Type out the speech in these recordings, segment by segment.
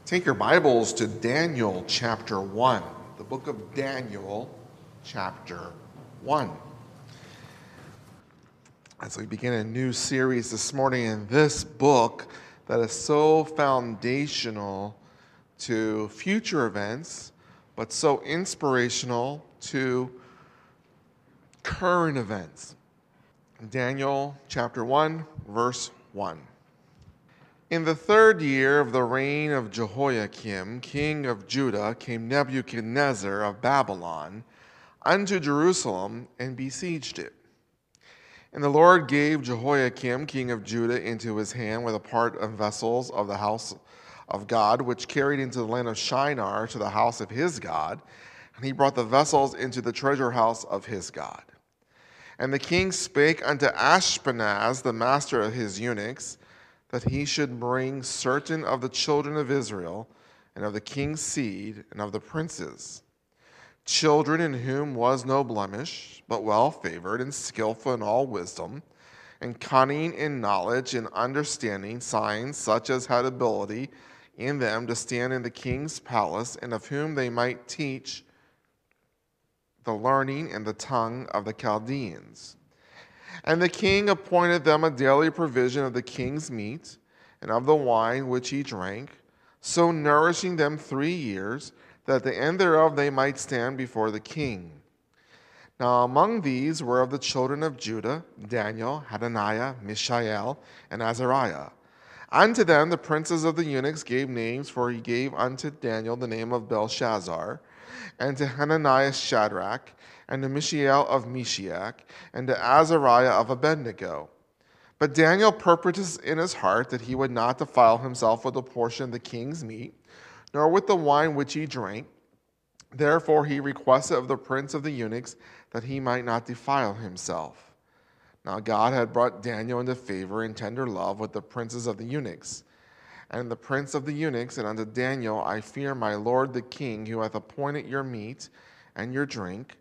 Take your Bibles to Daniel chapter 1, the book of Daniel chapter 1. As we begin a new series this morning in this book that is so foundational to future events, but so inspirational to current events. Daniel chapter 1, verse 1. In the 3rd year of the reign of Jehoiakim, king of Judah, came Nebuchadnezzar of Babylon unto Jerusalem and besieged it. And the Lord gave Jehoiakim, king of Judah, into his hand with a part of vessels of the house of God, which carried into the land of Shinar to the house of his God. And he brought the vessels into the treasure house of his God. And the king spake unto Ashpenaz, the master of his eunuchs, that he should bring certain of the children of Israel, and of the king's seed, and of the princes, children in whom was no blemish, but well favored, and skillful in all wisdom, and cunning in knowledge, and understanding signs, such as had ability in them to stand in the king's palace, and of whom they might teach the learning and the tongue of the Chaldeans. And the king appointed them a daily provision of the king's meat and of the wine which he drank, so nourishing them 3 years, that at the end thereof they might stand before the king. Now among these were of the children of Judah, Daniel, Hananiah, Mishael, and Azariah. Unto them the princes of the eunuchs gave names, for he gave unto Daniel the name of Belshazzar, and to Hananiah Shadrach, and to Mishael of Meshach, and to Azariah of Abednego. But Daniel purposed in his heart that he would not defile himself with a portion of the king's meat, nor with the wine which he drank. Therefore he requested of the prince of the eunuchs that he might not defile himself. Now God had brought Daniel into favor and tender love with the princes of the eunuchs. And the prince of the eunuchs said unto Daniel, I fear my lord the king, who hath appointed your meat and your drink.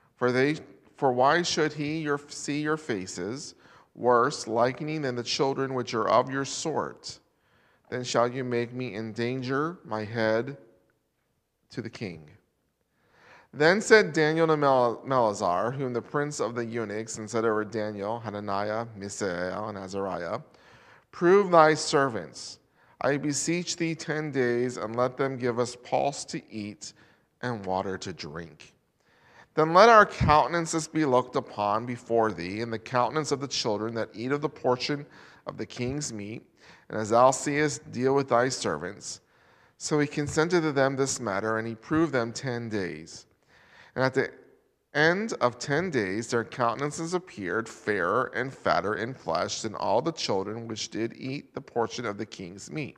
For why should he see your faces, worse, likening than the children which are of your sort? Then shall you make me endanger my head to the king. Then said Daniel to Melazar, whom the prince of the eunuchs, and said over Daniel, Hananiah, Mishael, and Azariah, prove thy servants. I beseech thee 10 days, and let them give us pulse to eat and water to drink. Then let our countenances be looked upon before thee, and the countenance of the children that eat of the portion of the king's meat, and as thou seest, deal with thy servants. So he consented to them this matter, and he proved them 10 days. And at the end of 10 days their countenances appeared fairer and fatter in flesh than all the children which did eat the portion of the king's meat.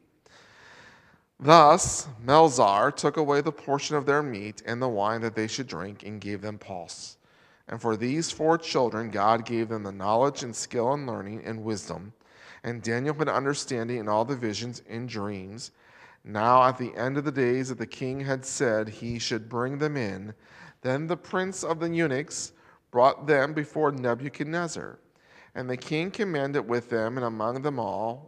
Thus Melzar took away the portion of their meat and the wine that they should drink, and gave them pulse. And for these 4 children God gave them the knowledge and skill and learning and wisdom. And Daniel had understanding in all the visions and dreams. Now at the end of the days that the king had said he should bring them in, then the prince of the eunuchs brought them before Nebuchadnezzar. And the king commanded with them, and among them all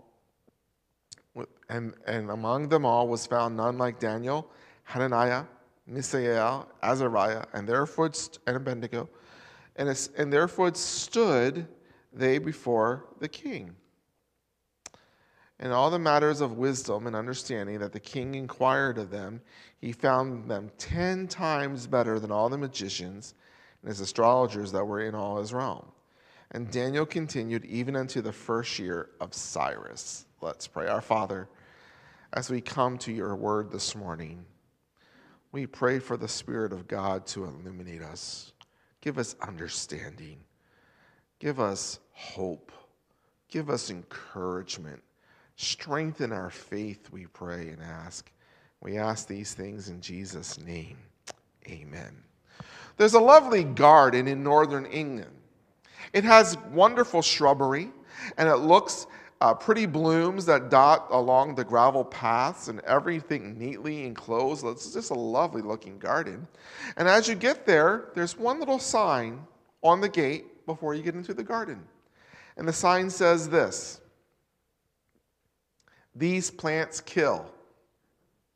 was found none like Daniel, Hananiah, Mishael, Azariah, and Abednego, and therefore stood they before the king. In all the matters of wisdom and understanding that the king inquired of them, he found them 10 times better than all the magicians and his astrologers that were in all his realm. And Daniel continued even unto the 1st year of Cyrus. Let's pray. Our Father, as we come to your word this morning, we pray for the Spirit of God to illuminate us. Give us understanding. Give us hope. Give us encouragement. Strengthen our faith, we pray and ask. We ask these things in Jesus' name. Amen. There's a lovely garden in northern England. It has wonderful shrubbery, and it looks pretty blooms that dot along the gravel paths, and everything neatly enclosed. It's just a lovely looking garden. And as you get there, there's one little sign on the gate before you get into the garden. And the sign says this: these plants kill.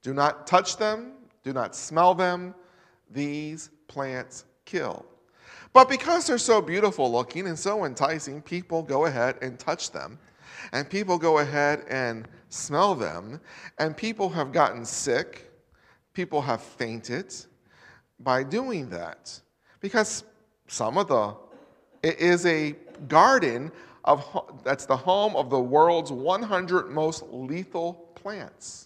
Do not touch them. Do not smell them. These plants kill. But because they're so beautiful looking and so enticing, people go ahead and touch them. And people go ahead and smell them. And people have gotten sick. People have fainted by doing that. Because it is a garden that's the home of the world's 100 most lethal plants.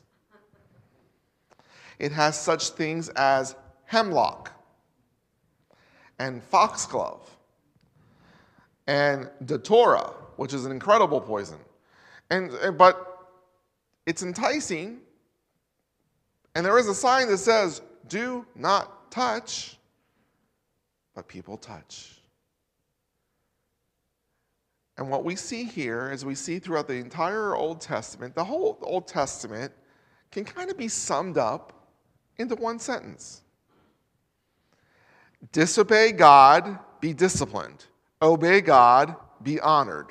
It has such things as hemlock and foxglove and datura, which is an incredible poison. But it's enticing, and there is a sign that says, do not touch, but people touch. And what we see here, as we see throughout the entire Old Testament, the whole Old Testament can kind of be summed up into one sentence. Disobey God, be disciplined. Obey God, be honored.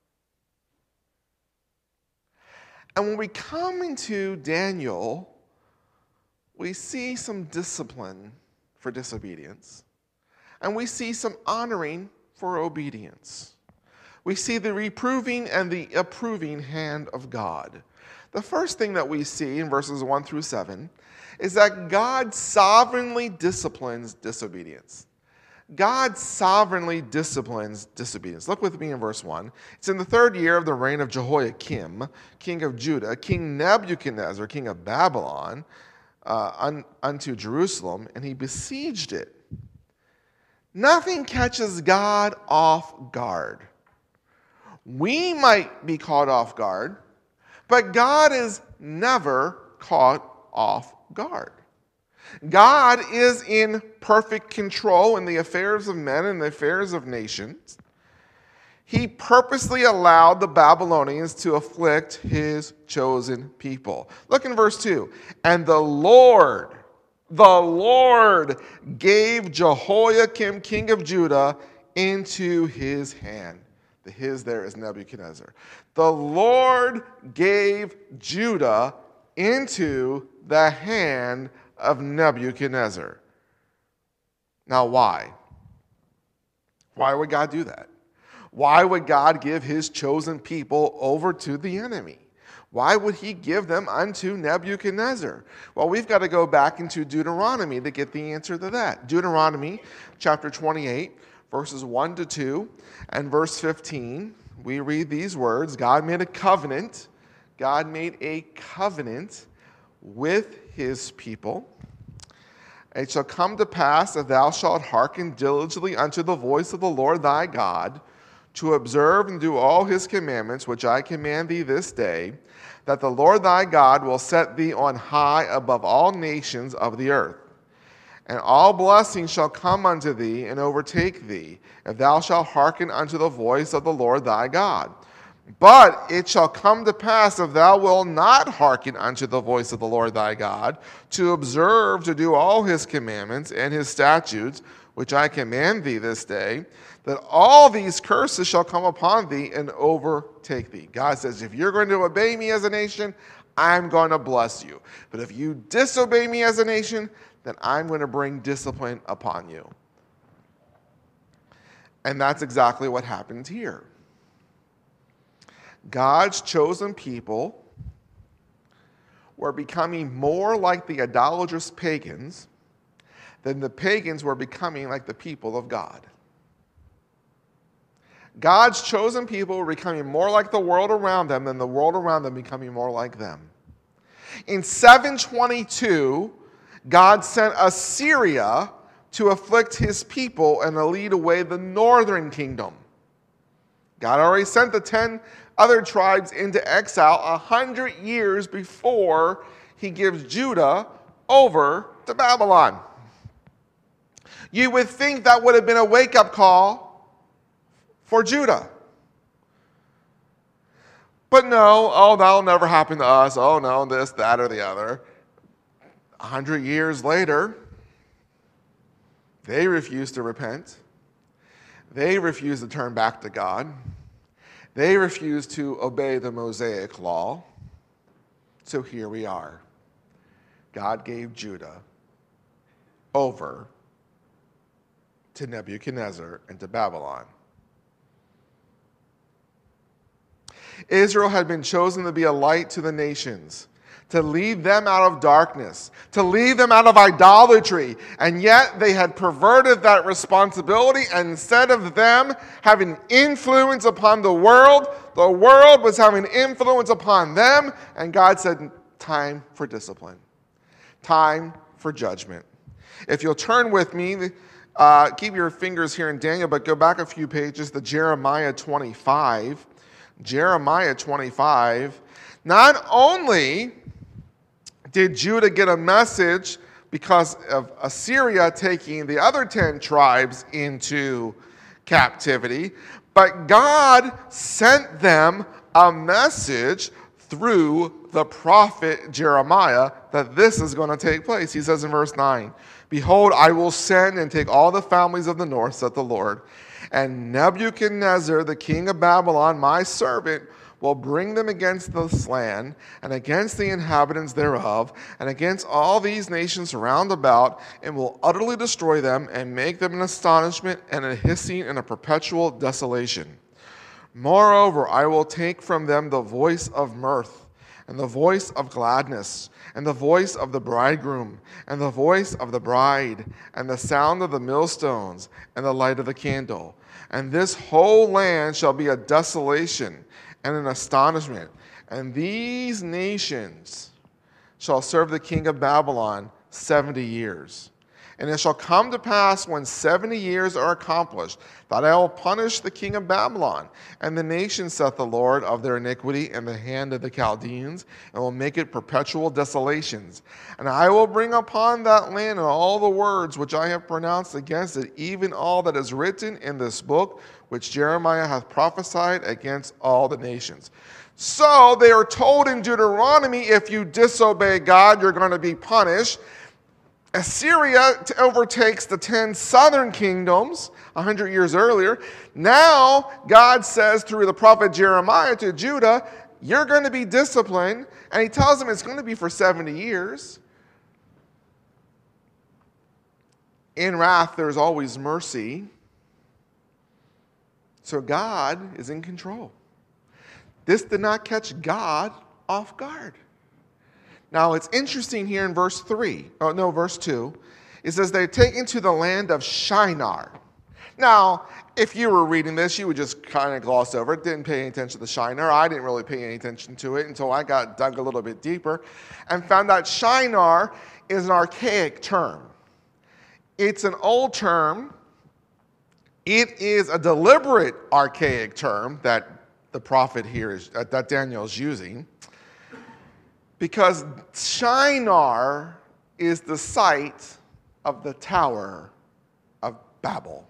And when we come into Daniel, we see some discipline for disobedience, and we see some honoring for obedience. We see the reproving and the approving hand of God. The first thing that we see in verses 1 through 7 is that God sovereignly disciplines disobedience. God sovereignly disciplines disobedience. Look with me in verse 1. It's in the 3rd year of the reign of Jehoiakim, king of Judah, King Nebuchadnezzar, king of Babylon, unto Jerusalem, and he besieged it. Nothing catches God off guard. We might be caught off guard, but God is never caught off guard. God is in perfect control in the affairs of men and the affairs of nations. He purposely allowed the Babylonians to afflict his chosen people. Look in verse 2. And the Lord gave Jehoiakim, king of Judah, into his hand. The his there is Nebuchadnezzar. The Lord gave Judah into the hand of Nebuchadnezzar. Now why? Why would God do that? Why would God give his chosen people over to the enemy? Why would he give them unto Nebuchadnezzar? Well, we've got to go back into Deuteronomy to get the answer to that. Deuteronomy chapter 28, verses 1 to 2, and verse 15, we read these words. God made a covenant. God made a covenant with his people. It shall come to pass, if thou shalt hearken diligently unto the voice of the Lord thy God, to observe and do all his commandments, which I command thee this day, that the Lord thy God will set thee on high above all nations of the earth. And all blessings shall come unto thee and overtake thee, if thou shalt hearken unto the voice of the Lord thy God. But it shall come to pass, if thou wilt not hearken unto the voice of the Lord thy God, to observe to do all his commandments and his statutes, which I command thee this day, that all these curses shall come upon thee and overtake thee. God says, if you're going to obey me as a nation, I'm going to bless you. But if you disobey me as a nation, then I'm going to bring discipline upon you. And that's exactly what happened here. God's chosen people were becoming more like the idolatrous pagans than the pagans were becoming like the people of God. God's chosen people were becoming more like the world around them than the world around them becoming more like them. In 722, God sent Assyria to afflict his people and to lead away the northern kingdom. God already sent the 10 other tribes into exile 100 years before he gives Judah over to Babylon. You would think that would have been a wake-up call for Judah. But no, oh, that'll never happen to us. Oh no, this, that, or the other. 100 years later, they refuse to repent. They refuse to turn back to God. They refuse to obey the Mosaic law. So here we are. God gave Judah over to Nebuchadnezzar and to Babylon. Israel had been chosen to be a light to the nations, to lead them out of darkness, to lead them out of idolatry. And yet they had perverted that responsibility, and instead of them having influence upon the world was having influence upon them. And God said, time for discipline, time for judgment. If you'll turn with me, keep your fingers here in Daniel, but go back a few pages to Jeremiah 25. Jeremiah 25. Not only did Judah get a message because of Assyria taking the other 10 tribes into captivity, but God sent them a message through the prophet Jeremiah that this is going to take place. He says in verse 9, "Behold, I will send and take all the families of the north, saith the Lord, and Nebuchadnezzar, the king of Babylon, my servant, will bring them against this land, and against the inhabitants thereof, and against all these nations round about, and will utterly destroy them, and make them an astonishment, and a hissing, and a perpetual desolation. Moreover, I will take from them the voice of mirth, and the voice of gladness, and the voice of the bridegroom, and the voice of the bride, and the sound of the millstones, and the light of the candle. And this whole land shall be a desolation and an astonishment. And these nations shall serve the king of Babylon 70 years. And it shall come to pass when 70 years are accomplished, that I will punish the king of Babylon and the nation, saith the Lord, of their iniquity in the hand of the Chaldeans, and will make it perpetual desolations. And I will bring upon that land and all the words which I have pronounced against it, even all that is written in this book, which Jeremiah hath prophesied against all the nations." So they are told in Deuteronomy, if you disobey God, you're going to be punished. Assyria overtakes the 10 southern kingdoms 100 years earlier. Now, God says through the prophet Jeremiah to Judah, you're going to be disciplined. And he tells them it's going to be for 70 years. In wrath, there's always mercy. So God is in control. This did not catch God off guard. Now, it's interesting here in verse 2. It says, they're taken to the land of Shinar. Now, if you were reading this, you would just kind of gloss over it, didn't pay any attention to Shinar. I didn't really pay any attention to it until I got dug a little bit deeper and found out Shinar is an archaic term. It's an old term. It is a deliberate archaic term that the prophet here that Daniel is using. Because Shinar is the site of the Tower of Babel.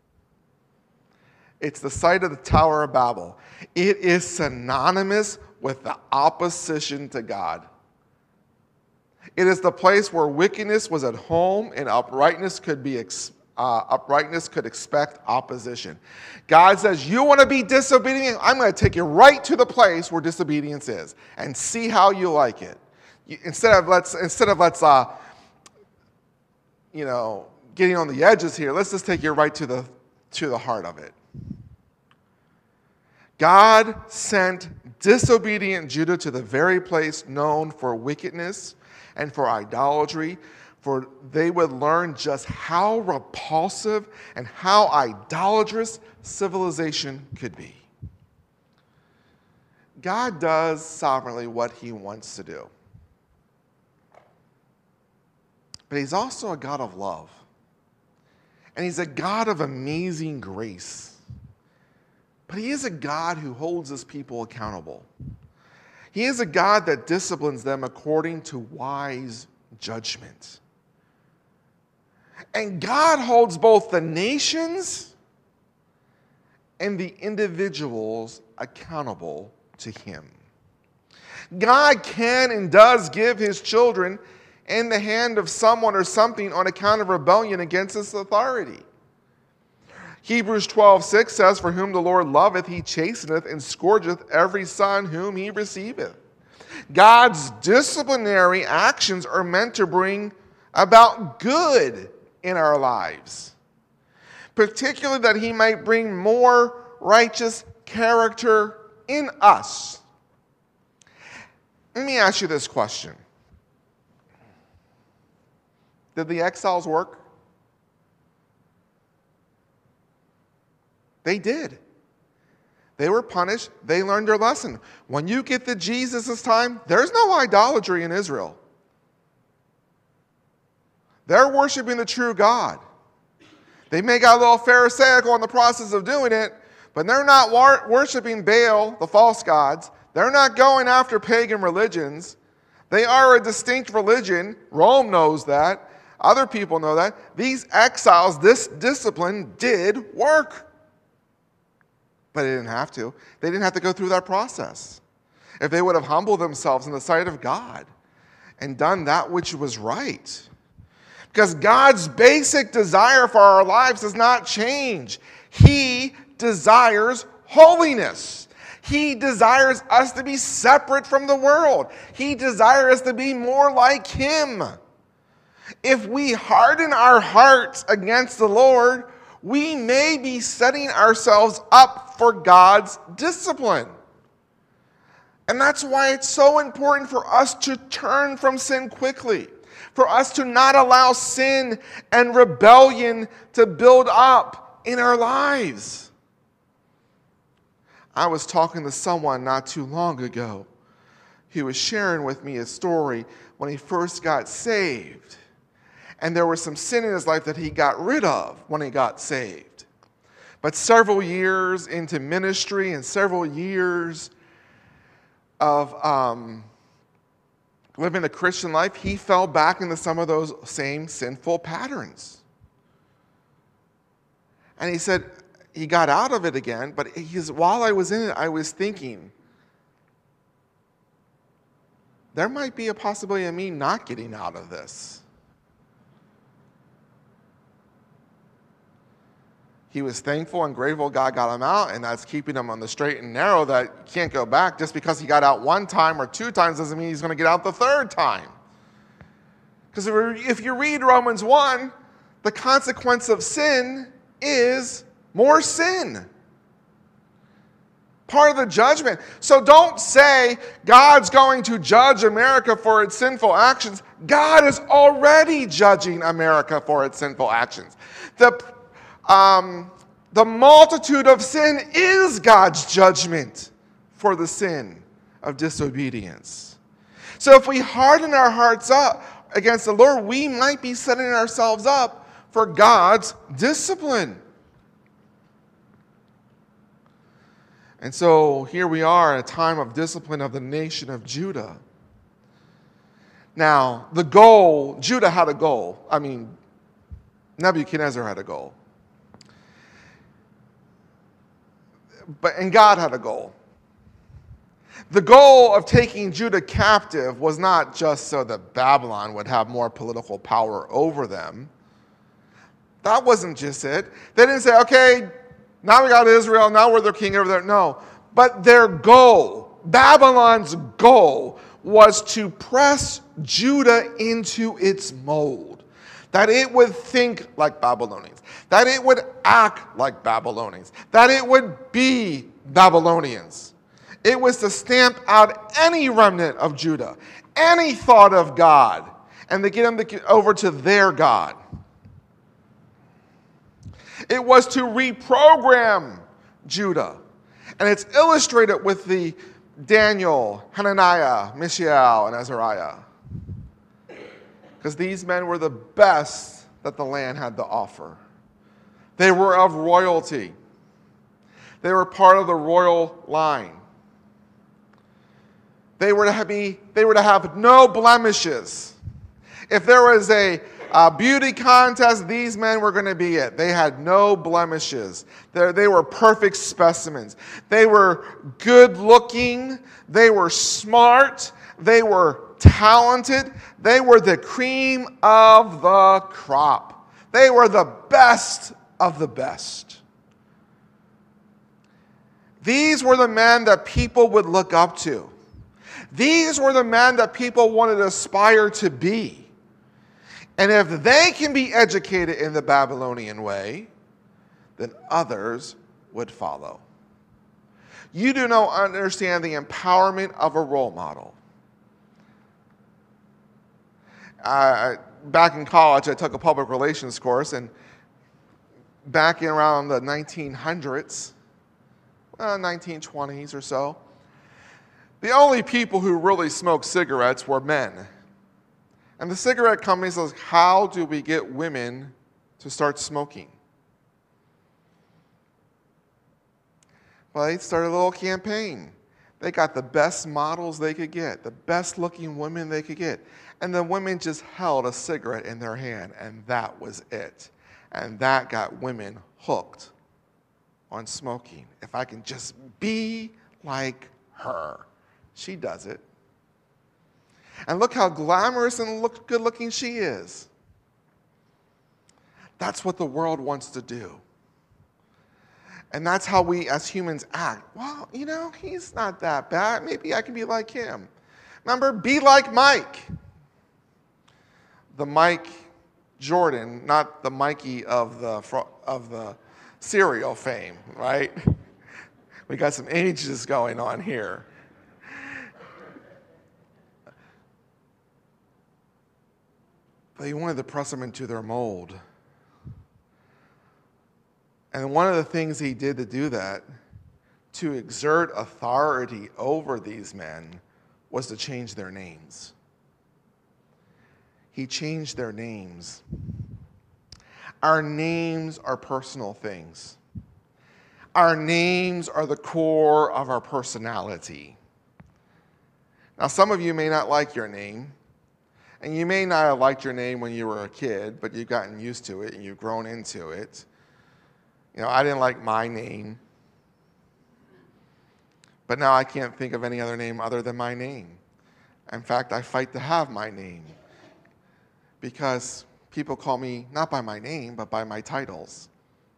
It's the site of the Tower of Babel. It is synonymous with the opposition to God. It is the place where wickedness was at home and uprightness could expect opposition. God says, you want to be disobedient? I'm going to take you right to the place where disobedience is and see how you like it. Instead of let's getting on the edges here, let's just take you right to the heart of it. God sent disobedient Judah to the very place known for wickedness and for idolatry, for they would learn just how repulsive and how idolatrous civilization could be. God does sovereignly what he wants to do. But he's also a God of love. And he's a God of amazing grace. But he is a God who holds his people accountable. He is a God that disciplines them according to wise judgment. And God holds both the nations and the individuals accountable to him. God can and does give his children in the hand of someone or something on account of rebellion against his authority. Hebrews 12:6 says, "For whom the Lord loveth, he chasteneth, and scourgeth every son whom he receiveth." God's disciplinary actions are meant to bring about good in our lives, particularly that he might bring more righteous character in us. Let me ask you this question. Did the exiles work? They did. They were punished. They learned their lesson. When you get to Jesus' time, there's no idolatry in Israel. They're worshiping the true God. They may got a little pharisaical in the process of doing it, but they're not worshiping Baal, the false gods. They're not going after pagan religions. They are a distinct religion. Rome knows that. Other people know that. These exiles, this discipline did work. But they didn't have to. They didn't have to go through that process. If they would have humbled themselves in the sight of God and done that which was right. Because God's basic desire for our lives does not change. He desires holiness. He desires us to be separate from the world. He desires us to be more like Him. If we harden our hearts against the Lord, we may be setting ourselves up for God's discipline. And that's why it's so important for us to turn from sin quickly, for us to not allow sin and rebellion to build up in our lives. I was talking to someone not too long ago. He was sharing with me a story when he first got saved. And there was some sin in his life that he got rid of when he got saved. But several years into ministry and several years of living a Christian life, he fell back into some of those same sinful patterns. And he said he got out of it again, but while I was in it, I was thinking, there might be a possibility of me not getting out of this. He was thankful and grateful God got him out, and that's keeping him on the straight and narrow that you can't go back. Just because he got out one time or two times doesn't mean he's going to get out the third time. Because if you read Romans 1, the consequence of sin is more sin. Part of the judgment. So don't say God's going to judge America for its sinful actions. God is already judging America for its sinful actions. The multitude of sin is God's judgment for the sin of disobedience. So if we harden our hearts up against the Lord, we might be setting ourselves up for God's discipline. And so here we are in a time of discipline of the nation of Judah. Now, the goal, Judah had a goal. Nebuchadnezzar had a goal. And God had a goal. The goal of taking Judah captive was not just so that Babylon would have more political power over them. That wasn't just it. They didn't say, okay, now we got Israel, now we're their king over there. No. But their goal, Babylon's goal, was to press Judah into its mold. That it would think like Babylonians. That it would act like Babylonians. That it would be Babylonians. It was to stamp out any remnant of Judah, any thought of God, and to get them over to their God. It was to reprogram Judah. And it's illustrated with the Daniel, Hananiah, Mishael, and Azariah. Because these men were the best that the land had to offer. They were of royalty. They were part of the royal line. They were to have no blemishes. If there was a beauty contest, these men were going to be it. They had no blemishes. They were perfect specimens. They were good looking. They were smart. They were talented. They were the cream of the crop. They were the best of the best. These were the men that people would look up to. These were the men that people wanted to aspire to be. And if they can be educated in the Babylonian way, then others would follow. You do not understand the empowerment of a role model. Back in college, I took a public relations course, and back in around the 1900s, 1920s or so, the only people who really smoked cigarettes were men. And the cigarette company says, how do we get women to start smoking? Well, they started a little campaign. They got the best models they could get, the best looking women they could get. And the women just held a cigarette in their hand, and that was it. And that got women hooked on smoking. If I can just be like her. She does it. And look how glamorous and good looking she is. That's what the world wants to do. And that's how we as humans act. Well, he's not that bad. Maybe I can be like him. Remember, be like Mike. The Mike Jordan, not the Mikey of the cereal fame, right? We got some ages going on here. But he wanted to press them into their mold. And one of the things he did to do that, to exert authority over these men, was to change their names. He changed their names. Our names are personal things. Our names are the core of our personality. Now, some of you may not like your name. And you may not have liked your name when you were a kid, but you've gotten used to it and you've grown into it. I didn't like my name. But now I can't think of any other name other than my name. In fact, I fight to have my name. Because people call me not by my name, but by my titles.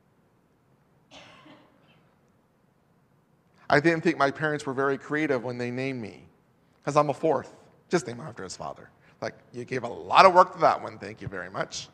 I didn't think my parents were very creative when they named me. Because I'm a fourth. Just named after his father. Like, you gave a lot of work to that one. Thank you very much.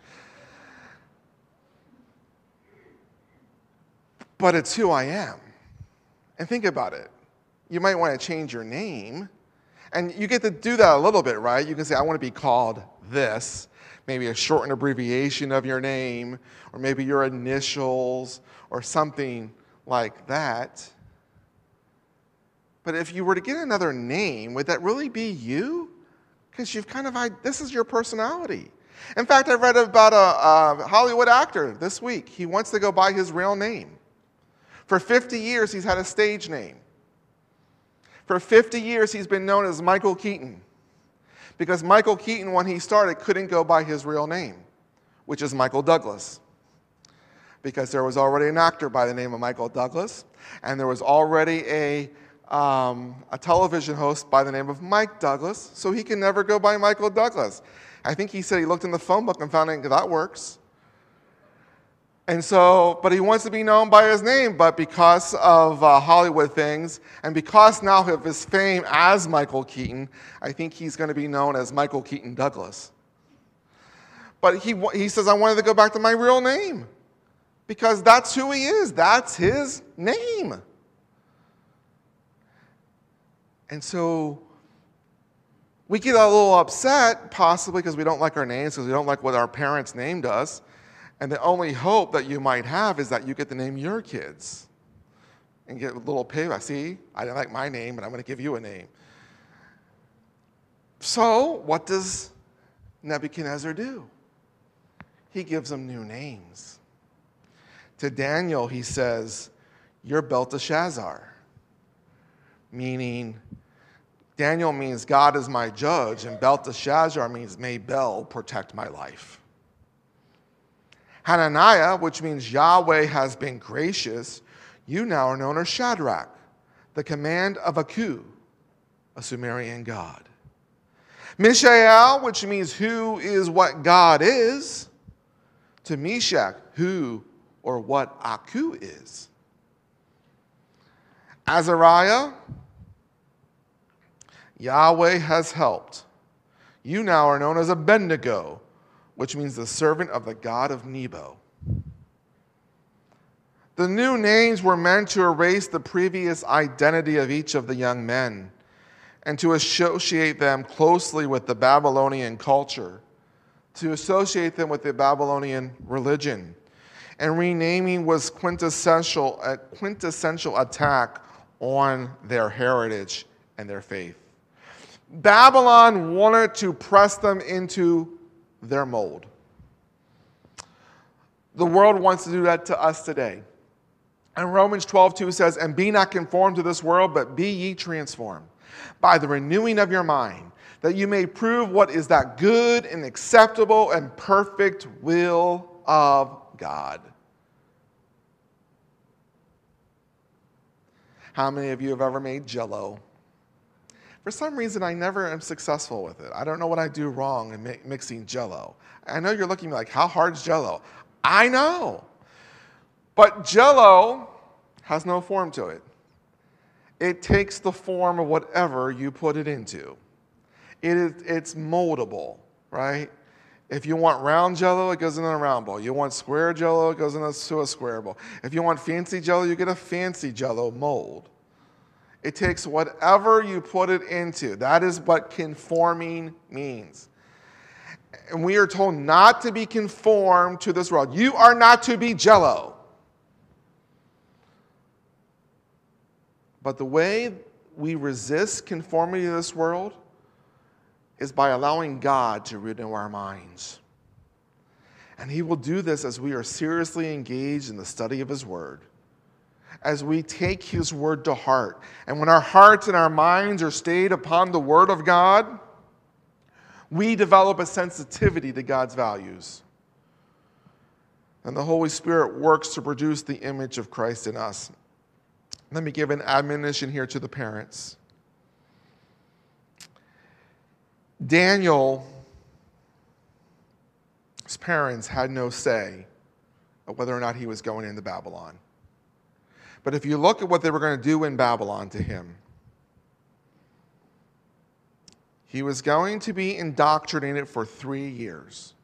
But it's who I am. And think about it. You might want to change your name. And you get to do that a little bit, right? You can say, I want to be called this. Maybe a shortened abbreviation of your name. Or maybe your initials. Or something like that. But if you were to get another name, would that really be you? Because you've this is your personality. In fact, I read about a Hollywood actor this week. He wants to go by his real name. For 50 years, he's had a stage name. For 50 years, he's been known as Michael Keaton. Because Michael Keaton, when he started, couldn't go by his real name, which is Michael Douglas. Because there was already an actor by the name of Michael Douglas, and there was already a television host by the name of Mike Douglas, so he can never go by Michael Douglas. I think he said he looked in the phone book and found out that works. And so, but he wants to be known by his name, but because of Hollywood things, and because now of his fame as Michael Keaton, I think he's going to be known as Michael Keaton Douglas. But he says, I wanted to go back to my real name, because that's who he is. That's his name. And so we get a little upset, possibly because we don't like our names, because we don't like what our parents named us. And the only hope that you might have is that you get to name your kids and get a little payback. See, I didn't like my name, but I'm going to give you a name. So what does Nebuchadnezzar do? He gives them new names. To Daniel, he says, you're Belteshazzar. Meaning, Daniel means God is my judge, and Belteshazzar means may Bel protect my life. Hananiah, which means Yahweh has been gracious, you now are known as Shadrach, the command of Aku, a Sumerian god. Mishael, which means who is what God is, to Meshach, who or what Aku is. Azariah, Yahweh has helped. You now are known as Abednego, which means the servant of the God of Nebo. The new names were meant to erase the previous identity of each of the young men and to associate them closely with the Babylonian culture, to associate them with the Babylonian religion. And renaming was a quintessential attack on their heritage and their faith. Babylon wanted to press them into their mold. The world wants to do that to us today. And Romans 12:2 says, "And be not conformed to this world, but be ye transformed by the renewing of your mind, that you may prove what is that good and acceptable and perfect will of God." How many of you have ever made Jell-O? For some reason, I never am successful with it. I don't know what I do wrong in mixing Jell-O. I know you're looking at me like, how hard is Jell-O? I know. But Jell-O has no form to it. It takes the form of whatever you put it into. It's moldable, right? If you want round Jell-O, it goes in a round bowl. You want square Jell-O, it goes into a square bowl. If you want fancy Jell-O, you get a fancy Jell-O mold. It takes whatever you put it into. That is what conforming means. And we are told not to be conformed to this world. You are not to be Jell-O. But the way we resist conformity to this world is by allowing God to renew our minds. And He will do this as we are seriously engaged in the study of His Word, as we take His Word to heart. And when our hearts and our minds are stayed upon the Word of God, we develop a sensitivity to God's values. And the Holy Spirit works to produce the image of Christ in us. Let me give an admonition here to the parents. Daniel's parents had no say of whether or not he was going into Babylon. But if you look at what they were going to do in Babylon to him, he was going to be indoctrinated for 3 years.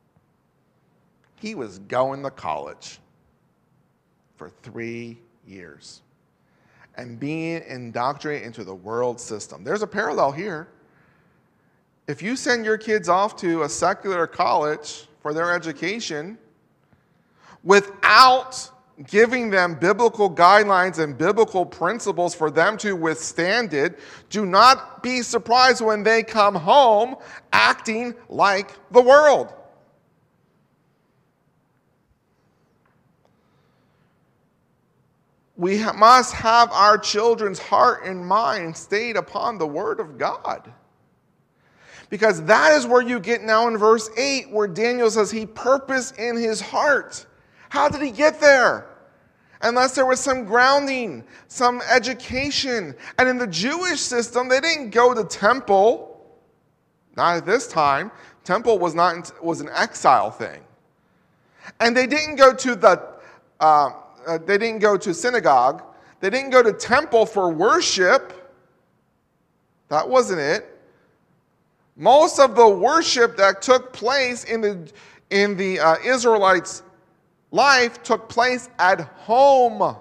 He was going to college for 3 years and being indoctrinated into the world system. There's a parallel here. If you send your kids off to a secular college for their education without giving them biblical guidelines and biblical principles for them to withstand it, do not be surprised when they come home acting like the world. We must have our children's heart and mind stayed upon the Word of God. Because that is where you get now in verse 8, where Daniel says he purposed in his heart. How did he get there? Unless there was some grounding, some education. And in the Jewish system, they didn't go to temple. Not at this time. Temple was an exile thing. And they didn't go to they didn't go to synagogue. They didn't go to temple for worship. That wasn't it. Most of the worship that took place in the Israelites' life took place at home.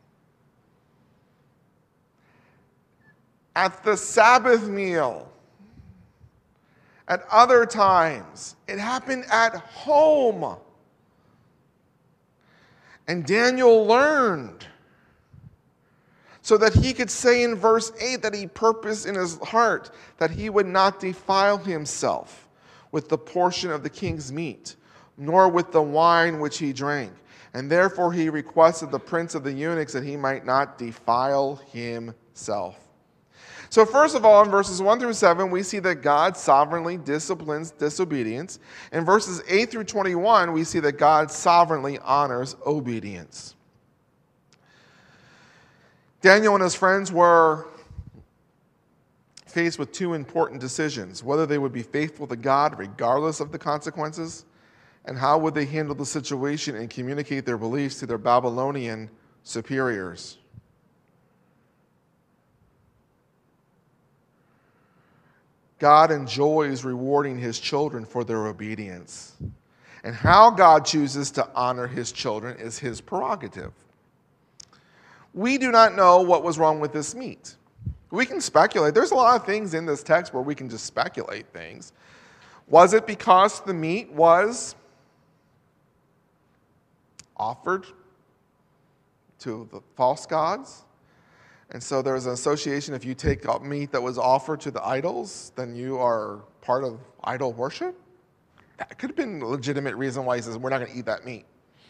At the Sabbath meal. At other times. It happened at home. And Daniel learned so that he could say in verse 8 that he purposed in his heart that he would not defile himself with the portion of the king's meat, nor with the wine which he drank. And therefore he requested the prince of the eunuchs that he might not defile himself. So first of all, in verses 1 through 7, we see that God sovereignly disciplines disobedience. In verses 8 through 21, we see that God sovereignly honors obedience. Daniel and his friends were faced with two important decisions: whether they would be faithful to God regardless of the consequences, and how would they handle the situation and communicate their beliefs to their Babylonian superiors. God enjoys rewarding his children for their obedience. And how God chooses to honor his children is his prerogative. We do not know what was wrong with this meat. We can speculate. There's a lot of things in this text where we can just speculate things. Was it because the meat was offered to the false gods? And so there's an association, if you take up meat that was offered to the idols, then you are part of idol worship? That could have been a legitimate reason why he says, we're not going to eat that meat.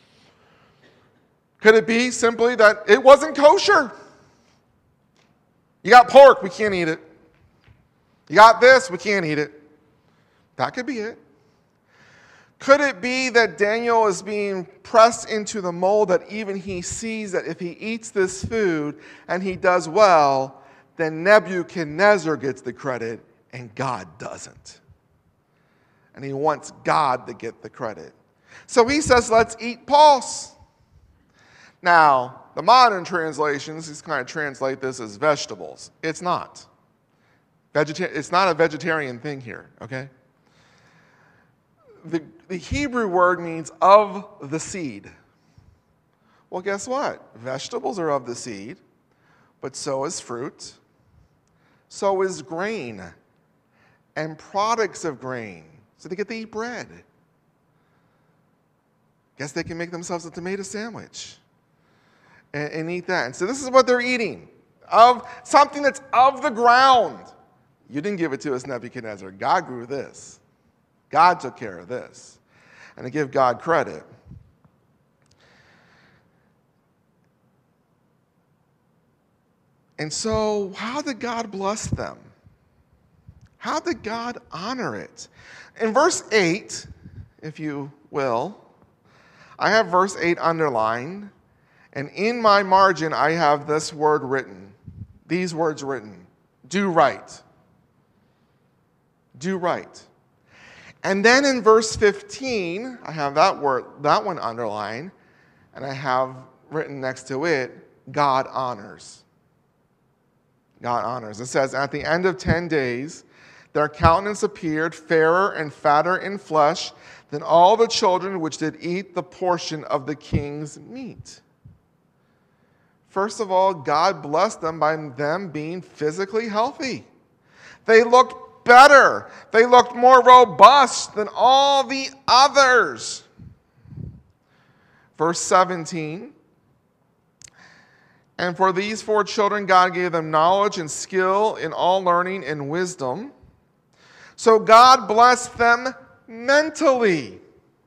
Could it be simply that it wasn't kosher? You got pork, we can't eat it. You got this, we can't eat it. That could be it. Could it be that Daniel is being pressed into the mold that even he sees that if he eats this food and he does well, then Nebuchadnezzar gets the credit and God doesn't? And he wants God to get the credit. So he says, let's eat pulse. Now, the modern translations, these kind of translate this as vegetables. It's not. It's not a vegetarian thing here, okay? The Hebrew word means of the seed. Well, guess what? Vegetables are of the seed, but so is fruit. So is grain and products of grain. So they get to eat bread. Guess they can make themselves a tomato sandwich and eat that. And so this is what they're eating, of something that's of the ground. You didn't give it to us, Nebuchadnezzar. God grew this. God took care of this. And to give God credit. And so, how did God bless them? How did God honor it? In verse 8, if you will, I have verse 8 underlined, and in my margin I have this word written, these words written, do right. Do right. And then in verse 15, I have that one underlined, and I have written next to it, God honors. God honors. It says, at the end of 10 days, their countenance appeared fairer and fatter in flesh than all the children which did eat the portion of the king's meat. First of all, God blessed them by them being physically healthy. They looked better. They looked more robust than all the others. Verse 17. And for these 4 children, God gave them knowledge and skill in all learning and wisdom. So God blessed them mentally.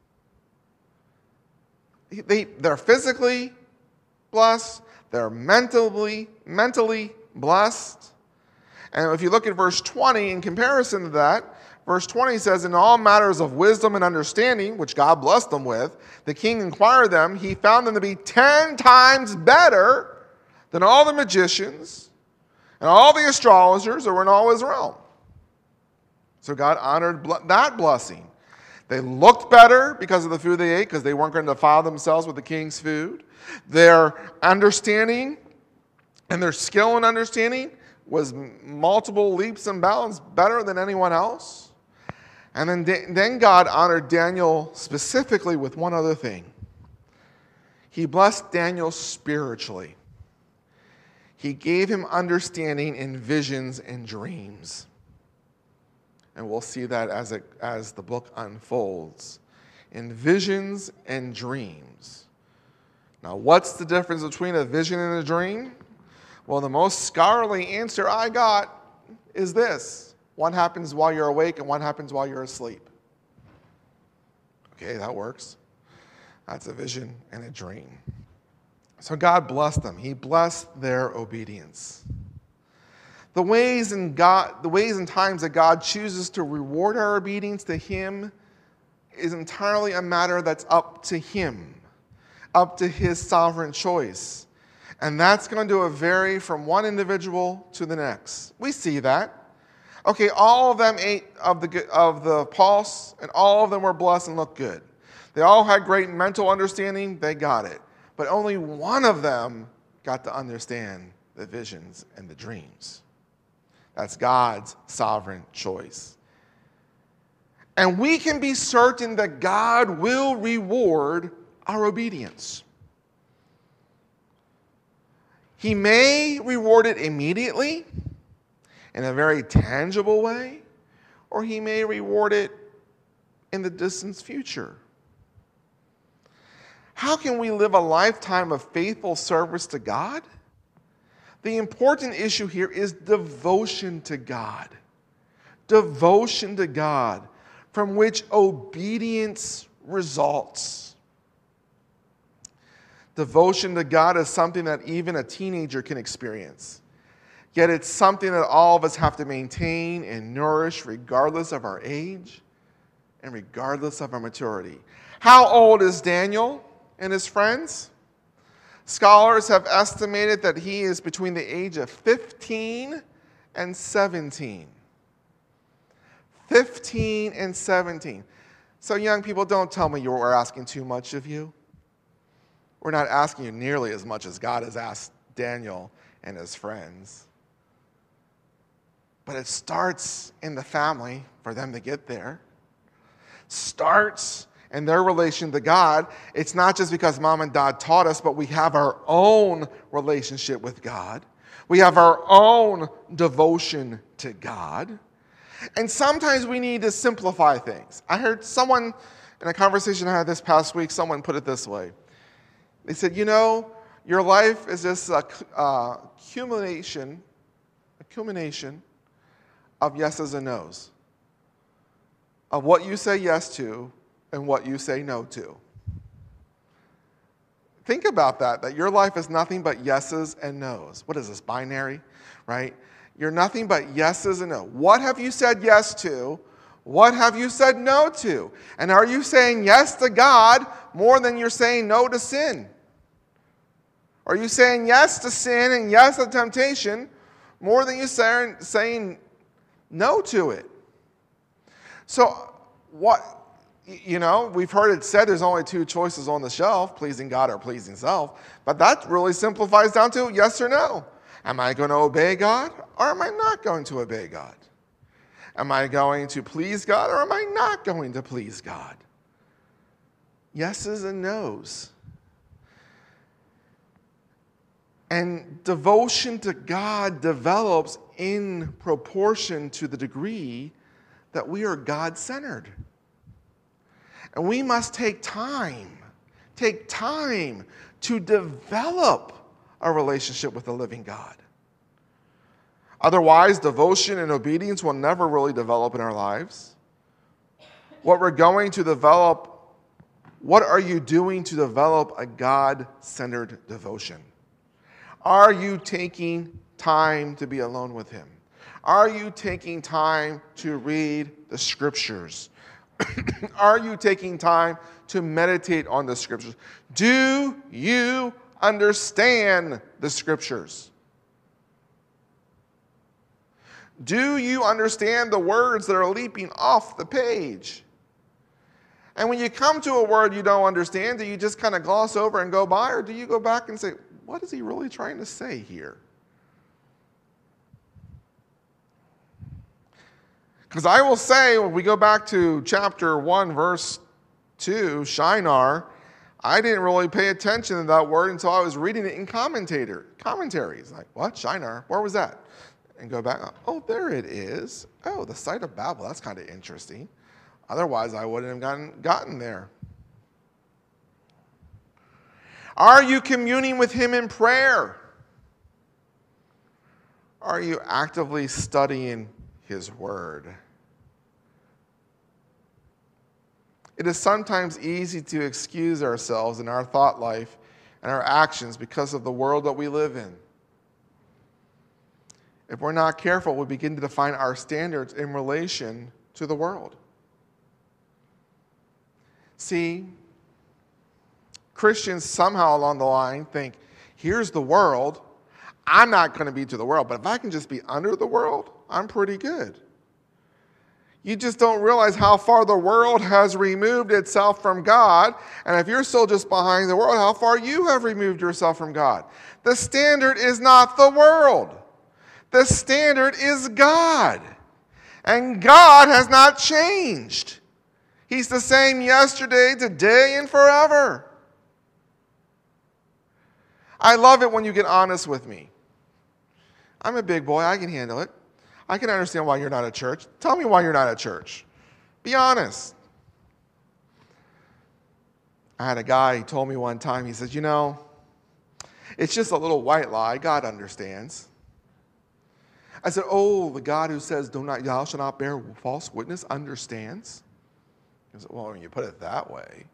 They're physically blessed. They're mentally blessed. And if you look at verse 20, in comparison to that, verse 20 says, in all matters of wisdom and understanding, which God blessed them with, the king inquired them. He found them to be 10 times better than all the magicians and all the astrologers that were in all his realm. So God honored that blessing. They looked better because of the food they ate, because they weren't going to defile themselves with the king's food. Their understanding and their skill in understanding was multiple leaps and bounds better than anyone else. And then God honored Daniel specifically with one other thing. He blessed Daniel spiritually. He gave him understanding in visions and dreams. And we'll see that as the book unfolds. In visions and dreams. Now, what's the difference between a vision and a dream? Well, the most scholarly answer I got is this. One happens while you're awake and one happens while you're asleep. Okay, that works. That's a vision and a dream. So God blessed them. He blessed their obedience. The ways and times that God chooses to reward our obedience to him is entirely a matter that's up to him, up to his sovereign choice. And that's going to vary from one individual to the next. We see that. Okay, all of them ate of the pulse, and all of them were blessed and looked good. They all had great mental understanding. They got it. But only one of them got to understand the visions and the dreams. That's God's sovereign choice. And we can be certain that God will reward our obedience. He may reward it immediately, in a very tangible way, or he may reward it in the distant future. How can we live a lifetime of faithful service to God? The important issue here is devotion to God. Devotion to God, from which obedience results. Devotion to God is something that even a teenager can experience. Yet it's something that all of us have to maintain and nourish regardless of our age and regardless of our maturity. How old is Daniel and his friends? Scholars have estimated that he is between the age of 15 and 17. 15 and 17. So young people, don't tell me we're asking too much of you. We're not asking you nearly as much as God has asked Daniel and his friends. But it starts in the family for them to get there. Starts in their relation to God. It's not just because mom and dad taught us, but we have our own relationship with God. We have our own devotion to God. And sometimes we need to simplify things. I heard someone, in a conversation I had this past week, someone put it this way. They said, your life is just a accumulation of yeses and nos, of what you say yes to and what you say no to. Think about that your life is nothing but yeses and nos. What is this, binary, right? You're nothing but yeses and no. What have you said yes to? What have you said no to? And are you saying yes to God more than you're saying no to sin? Are you saying yes to sin and yes to temptation more than you're saying no to it? So we've heard it said there's only two choices on the shelf, pleasing God or pleasing self. But that really simplifies down to yes or no. Am I going to obey God or am I not going to obey God? Am I going to please God or am I not going to please God? Yeses and nos. And devotion to God develops in proportion to the degree that we are God-centered. And we must take time to develop a relationship with the living God. Otherwise, devotion and obedience will never really develop in our lives. What are you doing to develop a God-centered devotion? Are you taking time to be alone with Him? Are you taking time to read the Scriptures? Are you taking time to meditate on the Scriptures? Do you understand the Scriptures? Do you understand the words that are leaping off the page? And when you come to a word you don't understand, do you just kind of gloss over and go by, or do you go back and say, what is he really trying to say here? Because I will say, when we go back to chapter 1, verse 2, Shinar, I didn't really pay attention to that word until I was reading it in commentaries. Like, what? Shinar? Where was that? And go back, oh, there it is. Oh, the site of Babel, that's kind of interesting. Otherwise, I wouldn't have gotten there. Are you communing with Him in prayer? Are you actively studying His Word? It is sometimes easy to excuse ourselves in our thought life and our actions because of the world that we live in. If we're not careful, we begin to define our standards in relation to the world. See, Christians somehow along the line think, here's the world. I'm not going to be to the world, but if I can just be under the world, I'm pretty good. You just don't realize how far the world has removed itself from God. And if you're still just behind the world, how far you have removed yourself from God. The standard is not the world. The standard is God. And God has not changed. He's the same yesterday, today, and forever. I love it when you get honest with me. I'm a big boy. I can handle it. I can understand why you're not at church. Tell me why you're not at church. Be honest. I had a guy, he told me one time, he says, it's just a little white lie. God understands. I said, the God who says, thou shalt not bear false witness understands? He said, well, when you put it that way.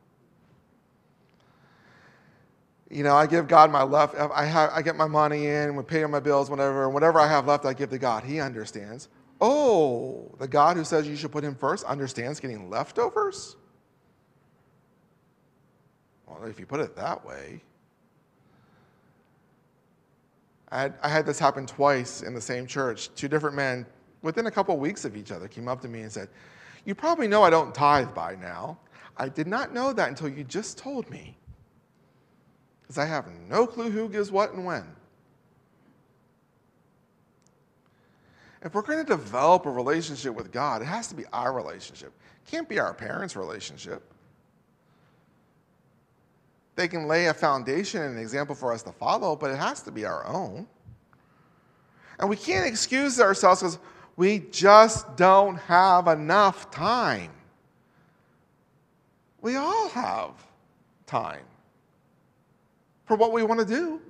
I give God my left. I get my money in, we pay my bills, whatever. And whatever I have left, I give to God. He understands. The God who says you should put him first understands getting leftovers? Well, if you put it that way. I had this happen twice in the same church. Two different men, within a couple of weeks of each other, came up to me and said, you probably know I don't tithe by now. I did not know that until you just told me. Because I have no clue who gives what and when. If we're going to develop a relationship with God, it has to be our relationship. It can't be our parents' relationship. They can lay a foundation and an example for us to follow, but it has to be our own. And we can't excuse ourselves because we just don't have enough time. We all have time for what we want to do.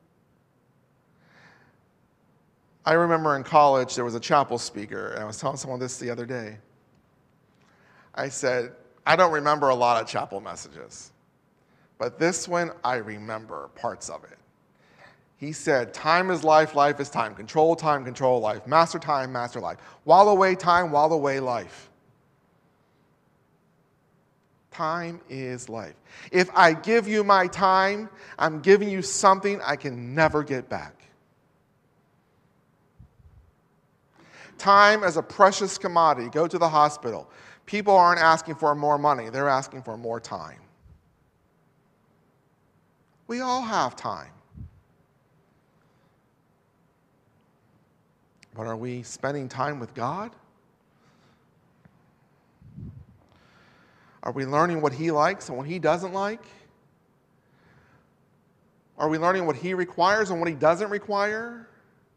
I remember in college there was a chapel speaker, and I was telling someone this the other day. I said, I don't remember a lot of chapel messages. But this one, I remember parts of it. He said, time is life, life is time. Control time, control life. Master time, master life. While away time, while away life. Time is life. If I give you my time, I'm giving you something I can never get back. Time is a precious commodity. Go to the hospital. People aren't asking for more money. They're asking for more time. We all have time. But are we spending time with God? Are we learning what he likes and what he doesn't like? Are we learning what he requires and what he doesn't require?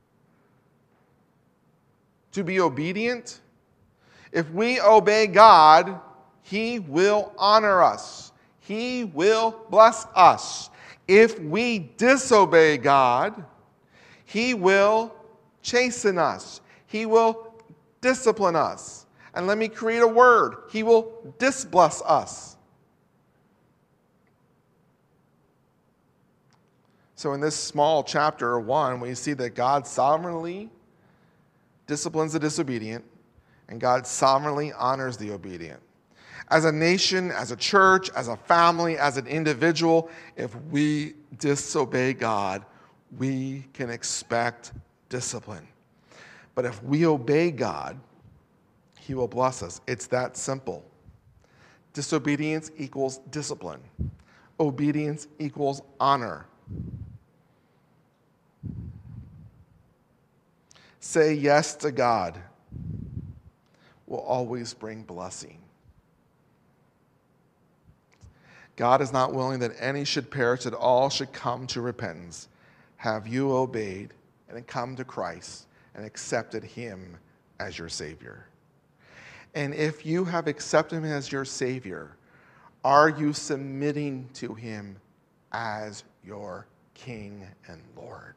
To be obedient? If we obey God, he will honor us. He will bless us. If we disobey God, he will chasten us. He will discipline us. And let me create a word. He will disbless us. So in this small chapter 1, we see that God sovereignly disciplines the disobedient, and God sovereignly honors the obedient. As a nation, as a church, as a family, as an individual, if we disobey God, we can expect discipline. But if we obey God, he will bless us. It's that simple. Disobedience equals discipline. Obedience equals honor. Say yes to God will always bring blessing. God is not willing that any should perish, that all should come to repentance. Have you obeyed and come to Christ and accepted him as your Savior? And if you have accepted him as your Savior, are you submitting to him as your King and Lord?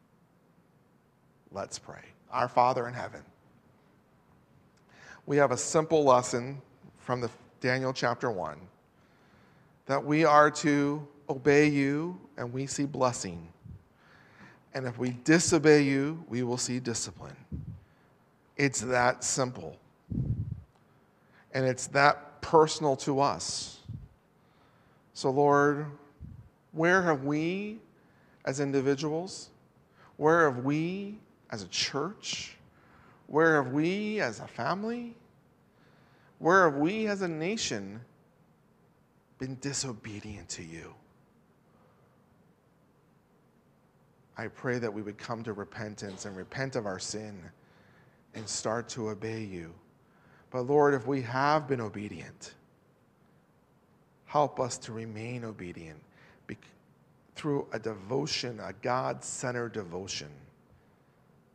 Let's pray. Our Father in heaven, we have a simple lesson from the Daniel chapter 1, that we are to obey you and we see blessing. And if we disobey you, we will see discipline. It's that simple. And it's that personal to us. So Lord, where have we as individuals, where have we as a church, where have we as a family, where have we as a nation been disobedient to you? I pray that we would come to repentance and repent of our sin and start to obey you. But Lord, if we have been obedient, help us to remain obedient through a devotion, a God-centered devotion.